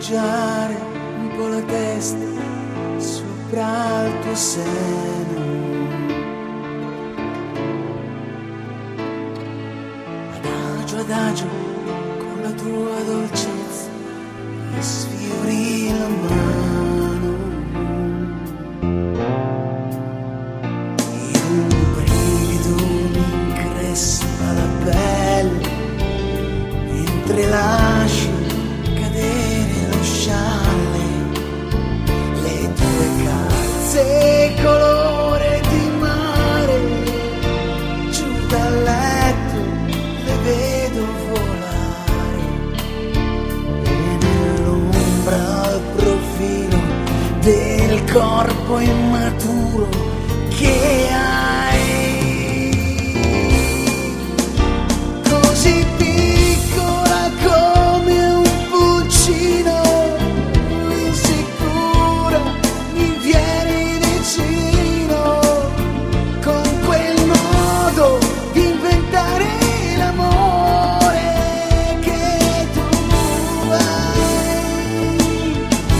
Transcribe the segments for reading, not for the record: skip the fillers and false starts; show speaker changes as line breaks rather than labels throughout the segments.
appoggiare un po' la testa sopra il tuo seno. Adagio adagio con la tua dolcezza mi sfiori la mano. E un brivido mi increspa la pelle mentre lasci cadere lo scialle, le tue calze colore di mare, giù dal letto le vedo volare e nell'ombra al profilo del corpo immaturo che hai. Così piccola come un pulcino, insicura mi vieni vicino, con quel modo di inventare l'amore che tu hai.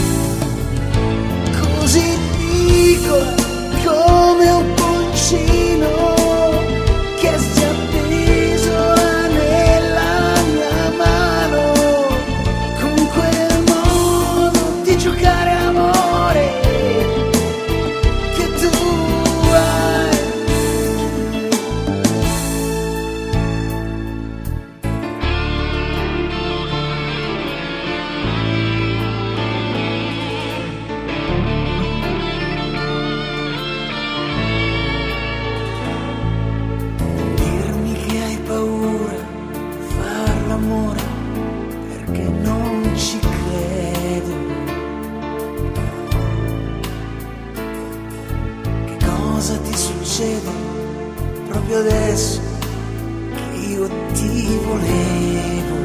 Così piccola come un pulcino che si appisola nella mia mano, con quel modo di giocare amore che tu hai. Dirmi che hai paura di far l'amore perché non ci credo. Che cosa ti succede proprio adesso che io ti volevo?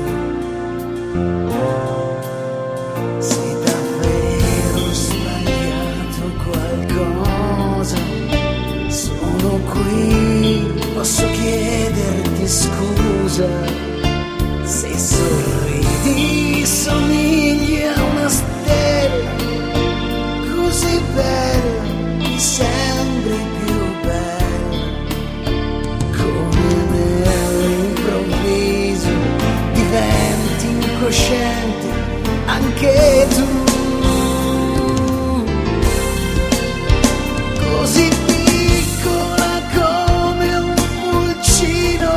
Sei davvero sbagliato qualcosa? Sono qui, posso chiederti scusa. Se sorridi somigli a una stella, così bella, mi sembri più bella. Come nell'improvviso diventi incosciente anche tu. Così piccola come un pulcino,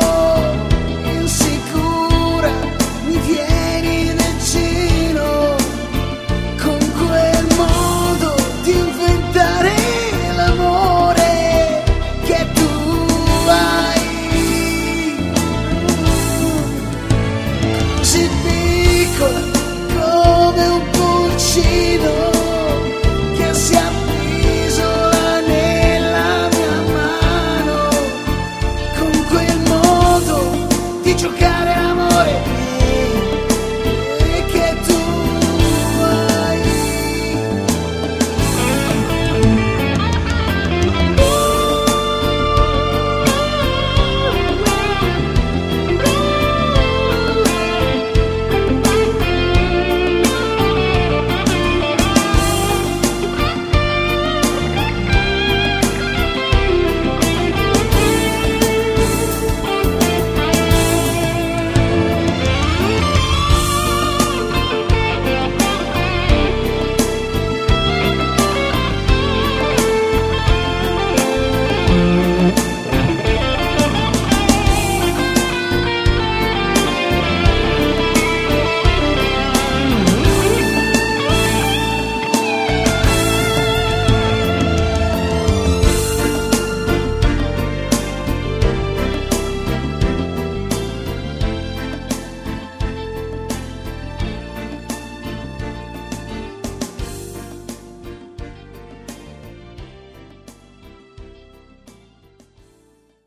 insicura mi vieni vicino, con quel modo di inventare l'amore che tu hai. Così piccola come un pulcino,